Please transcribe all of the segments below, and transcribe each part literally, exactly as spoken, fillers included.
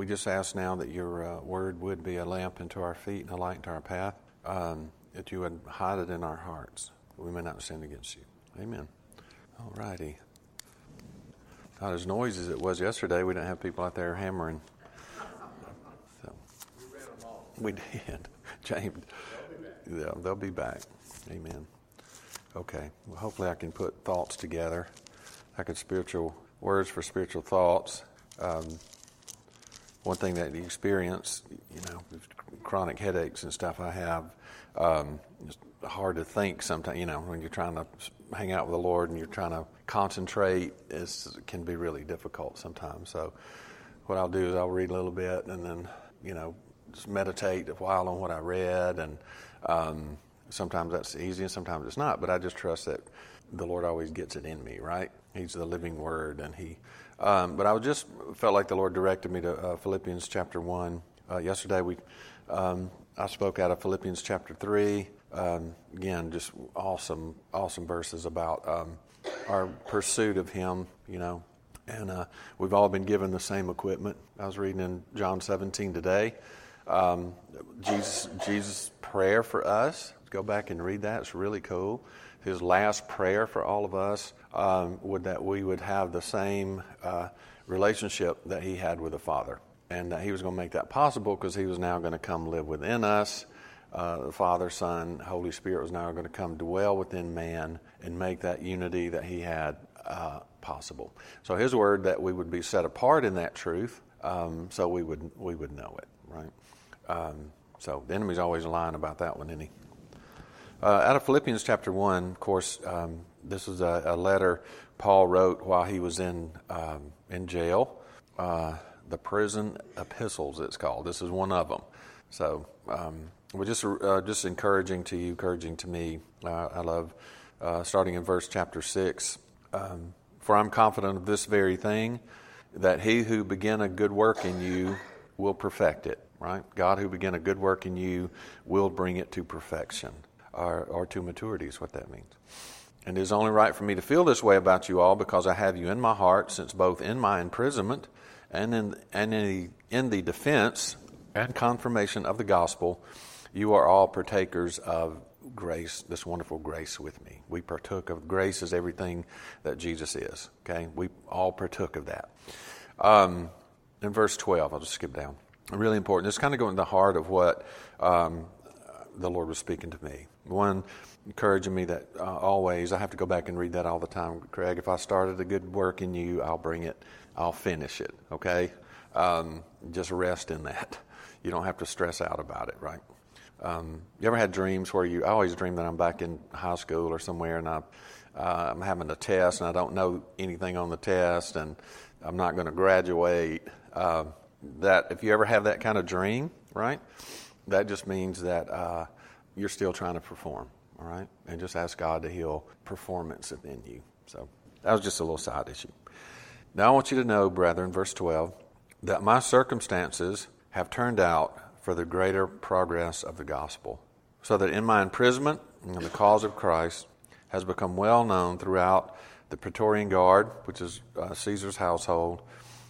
just ask now that your uh, word would be a lamp unto our feet and a light unto our path, um, that you would hide it in our hearts, that we may not sin against you. Amen. All righty. Not as noisy as it was yesterday. We didn't have people out there hammering. So, we did. James, yeah, they'll be back. Amen. Okay. Well, hopefully I can put thoughts together. I could spiritual words for spiritual thoughts. Um, one thing that you experience, you know, chronic headaches and stuff I have, um, it's hard to think sometimes, you know, when you're trying to hang out with the Lord and you're trying to concentrate, it's, it can be really difficult sometimes. So what I'll do is I'll read a little bit and then, you know, just meditate a while on what I read. And um, sometimes that's easy and sometimes it's not. But I just trust that the Lord always gets it in me, right? He's the living Word. and He. Um, but I just felt like the Lord directed me to uh, Philippians chapter one. Uh, yesterday we, um, I spoke out of Philippians chapter three. Um, again, just awesome, awesome verses about um, our pursuit of Him, you know. And uh, we've all been given the same equipment. I was reading in John seventeen today. Um, Jesus, Jesus' prayer for us. Go back and read that. It's really cool. His last prayer for all of us um, would that we would have the same uh, relationship that He had with the Father, and that He was going to make that possible because He was now going to come live within us. Uh, the Father, Son, Holy Spirit was now going to come dwell within man and make that unity that He had uh, possible. So His word that we would be set apart in that truth, um, so we would we would know it, right? Um, so the enemy's always lying about that one, isn't he? Uh, out of Philippians chapter one, of course, um, this is a, a letter Paul wrote while he was in um, in jail. Uh, the prison epistles, it's called. This is one of them. So um, we're just uh, just encouraging to you, encouraging to me. Uh, I love uh, starting in verse chapter six. Um, For I'm confident of this very thing, that He who began a good work in you will perfect it. Right? God who began a good work in you will bring it to perfection. Or, or to maturity is what that means. And it is only right for me to feel this way about you all because I have you in my heart, since both in my imprisonment and in and in the, in the defense and confirmation of the gospel, you are all partakers of grace, this wonderful grace with me. We partook of grace as everything that Jesus is. Okay, we all partook of that. Um, in verse twelve, I'll just skip down. Really important. This kind of going to the heart of what um, the Lord was speaking to me. One, encouraging me that uh, always, I have to go back and read that all the time. Craig, if I started a good work in you, I'll bring it, I'll finish it, okay? Um, just rest in that. You don't have to stress out about it, right? Um, you ever had dreams where you, I always dream that I'm back in high school or somewhere and I, uh, I'm having a test and I don't know anything on the test and I'm not going to graduate. Uh, that if you ever have that kind of dream, right, that just means that uh, you're still trying to perform, all right? And just ask God to heal performance within you. So that was just a little side issue. Now I want you to know, brethren, verse twelve, that my circumstances have turned out for the greater progress of the gospel, so that in my imprisonment, the cause of Christ has become well known throughout the Praetorian Guard, which is uh, Caesar's household,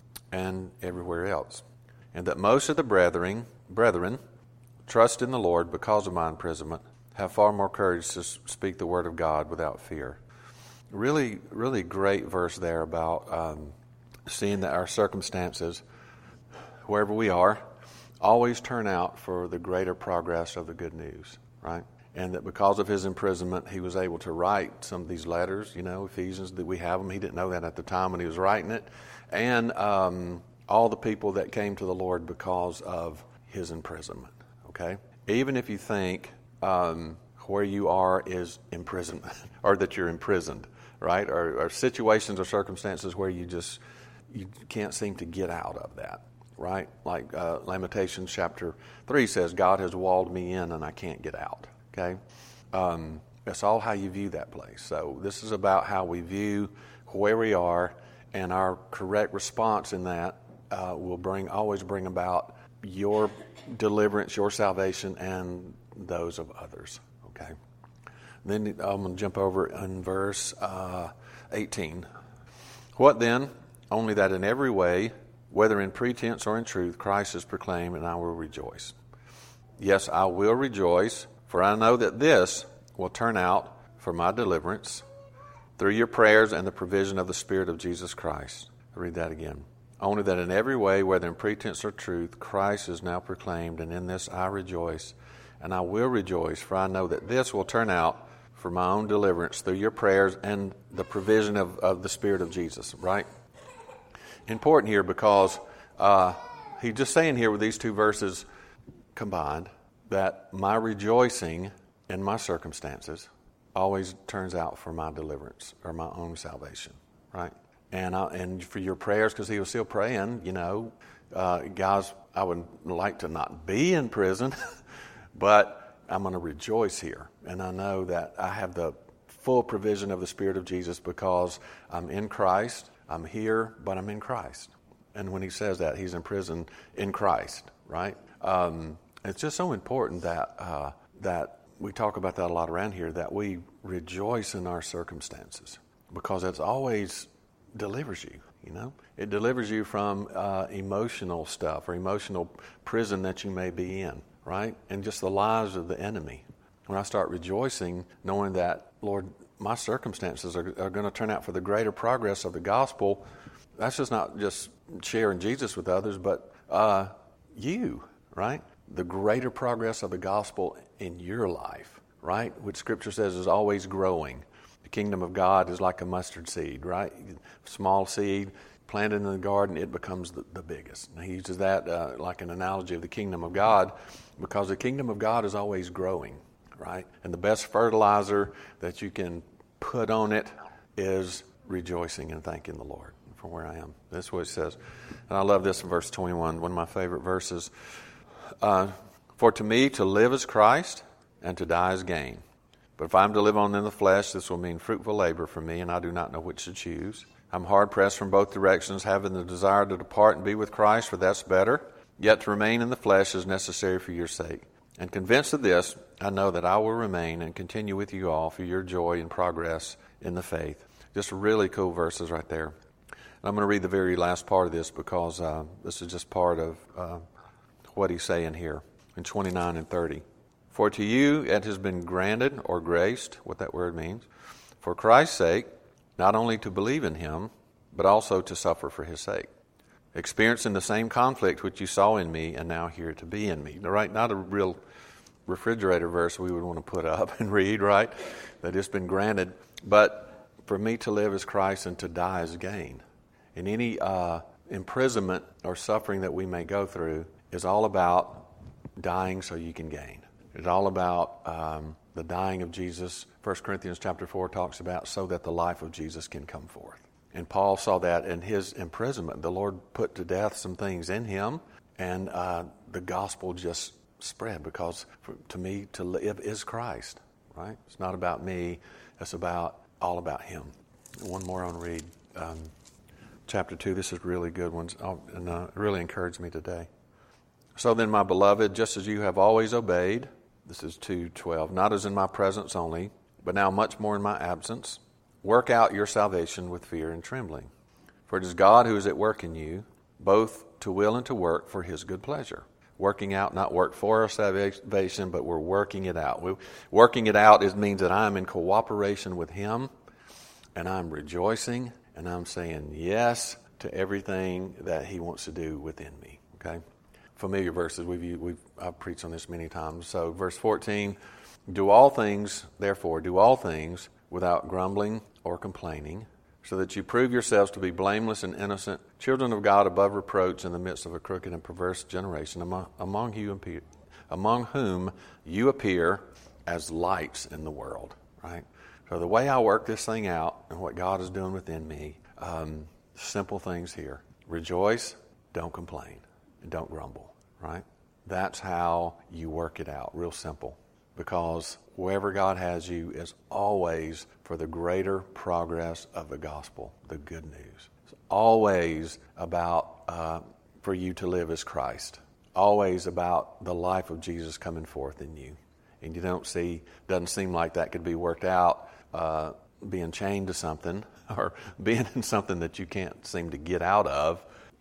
and everywhere else. And that most of the brethren, brethren, trust in the Lord because of my imprisonment, have far more courage to speak the word of God without fear. Really, really great verse there about um, seeing that our circumstances, wherever we are, always turn out for the greater progress of the good news, right? And that because of his imprisonment, he was able to write some of these letters, you know, Ephesians, that we have them. He didn't know that at the time when he was writing it. And um, all the people that came to the Lord because of his imprisonment, okay? Even if you think um, where you are is imprisonment, or that you're imprisoned, right? Or, or situations or circumstances where you just, you can't seem to get out of that. Right? Like uh, Lamentations chapter three says, God has walled me in and I can't get out. Okay? Um, that's all how you view that place. So this is about how we view where we are, and our correct response in that uh, will bring always bring about your deliverance, your salvation, and those of others. Okay? Then I'm going to jump over in verse uh, eighteen. What then? Only that in every way whether in pretense or in truth, Christ is proclaimed, and I will rejoice. Yes, I will rejoice, for I know that this will turn out for my deliverance through your prayers and the provision of the Spirit of Jesus Christ. I'll read that again. Only that in every way, whether in pretense or truth, Christ is now proclaimed, and in this I rejoice, and I will rejoice, for I know that this will turn out for my own deliverance through your prayers and the provision of, of the Spirit of Jesus, right? Important here because uh, he's just saying here with these two verses combined that my rejoicing in my circumstances always turns out for my deliverance or my own salvation, right? And I, and for your prayers, because he was still praying, you know, uh, guys, I would like to not be in prison, but I'm going to rejoice here. And I know that I have the full provision of the Spirit of Jesus because I'm in Christ. I'm here, but I'm in Christ. And when he says that, he's in prison in Christ, right? Um, it's just so important that uh, that we talk about that a lot around here, that we rejoice in our circumstances because it's always delivers you, you know? It delivers you from uh, emotional stuff or emotional prison that you may be in, right? And just the lies of the enemy. When I start rejoicing, knowing that, Lord, my circumstances are, are going to turn out for the greater progress of the gospel, that's just not just sharing Jesus with others, but uh, you, right? The greater progress of the gospel in your life, right? Which Scripture says is always growing. The kingdom of God is like a mustard seed, right? Small seed, planted in the garden, it becomes the, the biggest. And he uses that uh, like an analogy of the kingdom of God because the kingdom of God is always growing, right? And the best fertilizer that you can put on it is rejoicing and thanking the Lord for where I am. That's what it says. And I love this in verse twenty-one, one of my favorite verses. Uh, For to me to live is Christ, and to die is gain. But if I'm to live on in the flesh, this will mean fruitful labor for me, and I do not know which to choose. I'm hard-pressed from both directions, having the desire to depart and be with Christ, for that's better. Yet to remain in the flesh is necessary for your sake. And convinced of this, I know that I will remain and continue with you all for your joy and progress in the faith. Just really cool verses right there. And I'm going to read the very last part of this because uh, this is just part of uh, what he's saying here in twenty-nine and thirty. For to you it has been granted or graced, what that word means, for Christ's sake, not only to believe in him, but also to suffer for his sake, experiencing the same conflict which you saw in me and now hear to be in me. Right? Not a real refrigerator verse we would want to put up and read, right? That it's been granted. But for me to live is Christ and to die is gain. And any uh, imprisonment or suffering that we may go through is all about dying so you can gain. It's all about um, the dying of Jesus. First Corinthians chapter four talks about so that the life of Jesus can come forth. And Paul saw that in his imprisonment. The Lord put to death some things in him, and uh, the gospel just spread because for, to me to live is Christ, right? It's not about me. It's about all about him. One more on read. Um, chapter two, this is really good ones, oh, and uh, it really encouraged me today. So then, my beloved, just as you have always obeyed, this is two twelve, not as in my presence only, but now much more in my absence, work out your salvation with fear and trembling. For it is God who is at work in you, both to will and to work for his good pleasure. Working out, not work for our salvation, but we're working it out. We, working it out is, means that I'm in cooperation with him, and I'm rejoicing, and I'm saying yes to everything that he wants to do within me, okay? Familiar verses. We've we've I've preached on this many times. So verse fourteen, do all things, therefore, do all things without grumbling or complaining, so that you prove yourselves to be blameless and innocent, children of God above reproach in the midst of a crooked and perverse generation, among, among, you, among whom you appear as lights in the world, right? So the way I work this thing out and what God is doing within me, um, simple things here. Rejoice, don't complain, and don't grumble, right? That's how you work it out, real simple. Because wherever God has you is always for the greater progress of the gospel, the good news. It's always about uh, for you to live as Christ. Always about the life of Jesus coming forth in you. And you don't see, doesn't seem like that could be worked out uh, being chained to something or being in something that you can't seem to get out of.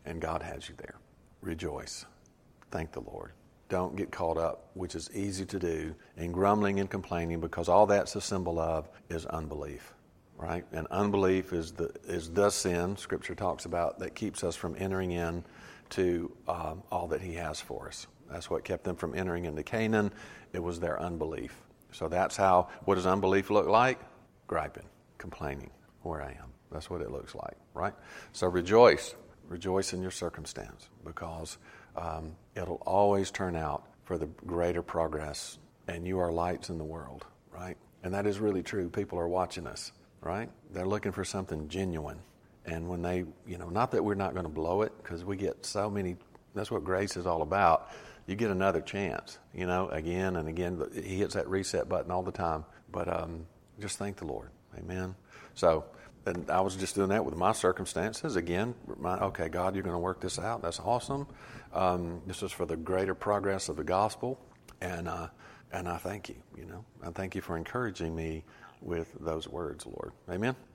and God has you there. Rejoice. Thank the Lord. Don't get caught up, which is easy to do, in grumbling and complaining, because all that's a symbol of is unbelief, right? And unbelief is the is the sin Scripture talks about that keeps us from entering in to um, all that He has for us. That's what kept them from entering into Canaan. It was their unbelief. So that's how, what does unbelief look like? Griping, complaining, where I am. That's what it looks like, right? So rejoice. Rejoice in your circumstance, because um, it'll always turn out for the greater progress, and you are lights in the world, right? And that is really true. People are watching us, right? They're looking for something genuine. And when they, you know, not that we're not going to blow it, because we get so many, that's what grace is all about. You get another chance, you know, again and again. He hits that reset button all the time. But um, just thank the Lord. Amen. So, and I was just doing that with my circumstances. Again, my, okay, God, you're going to work this out. That's awesome. Um, this is for the greater progress of the gospel. And uh, and I thank you, you know. I thank you for encouraging me with those words, Lord. Amen.